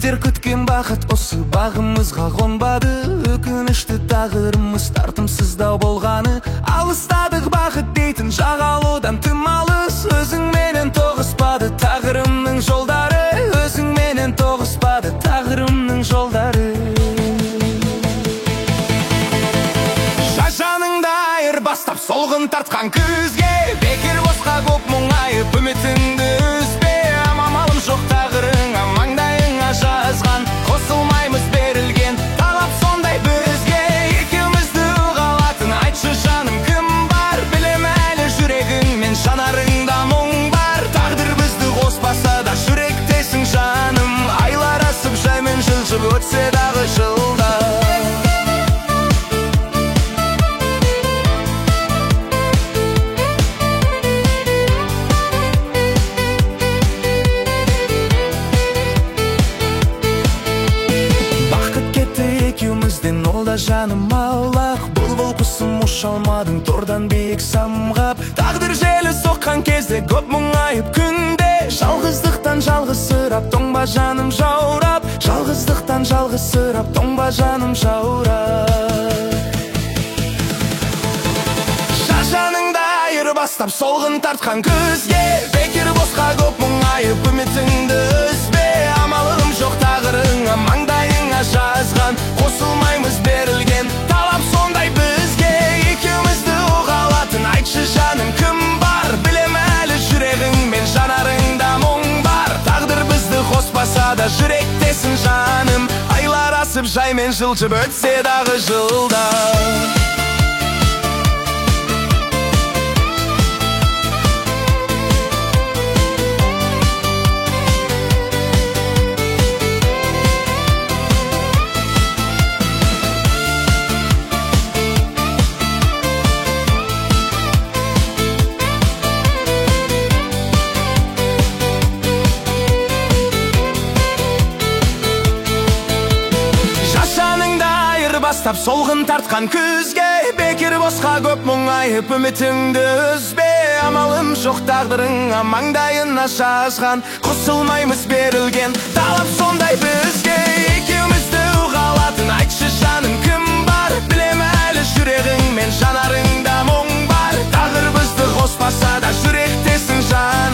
Біздер күткен бақыт осы бағымызға қонбады. Өкінішті тағдырымыз тартымсыздау болғаны. Алыстадық бақыт дейтін жағалаудан тым алыс. Өзіңменен тоғыспады тағдырымның жолдары. Өзіңменен тоғыспады тағдырымның жолдары. Жаныңда айырбастап солғын тартқан күзге, бекер босқа көп мұңайып үмітіңді үзбе. Амалым жоқ тағдырыңа маңдайыңа жазған, қосылмаймыз берілген талап сондай бізге. Екеумізді ұғалатын айтшы жаным кім бар? Білем әлі жүрегің мен жанарыңда мұң бар. Тағдыр бізді қоспаса да жүректесің жаным. Айлар асып жаймен жылжып өтсе дағы жылдар. Ол да жаным аулақ, бұлбұл құсым ұша алмадың тордан биік самғап. Тағдыр желі соққан кезде көп мұңайып күнде, жалғыздықтан жалғызсырап тоңба жаным жаурап. Жалғыздықтан жалғызсырап тоңба жаным жаурап. Жаныңда айырбастап солғын тартқан күзге, бекер босқа көп мұңайып үмітіңді үзбе. Амалым жоқ тағдырыңа маңдайыңа жазған, қосылмаймыз берілген талап сондай бізге. Екеумізді ұғалатын айтшы жаным кім бар? Білем әлі жүрегің мен жанарыңда мұң бар. Тағдыр бізді қоспаса да жүректесің жаным. Айлар асып жаймен жылжып өтсе дағы жылдар. Бастап солғын тартқан күзге, бекер босқа көп мұңайып үмітіңді үзбе. Амалым жоқ тағдырыңа маңдайына жазған, қосылмаймыз берілген талап сондай бізге. Екеумізді ұғалатын айтшы жаным кім бар? Білем әлі жүрегің мен жанарыңда мұң бар. Тағдыр бізді қоспаса да жүректесің жан.